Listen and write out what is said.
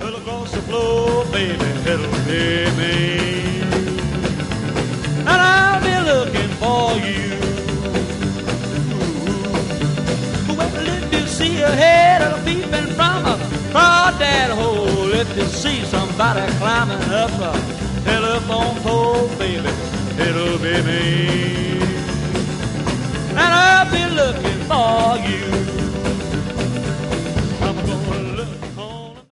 Well, across the floor, baby, it'll be me. And I'll be looking for you. Well, if you see a head of peeping from across that hole, if you see somebody climbing up a telephone pole, baby, it'll be me.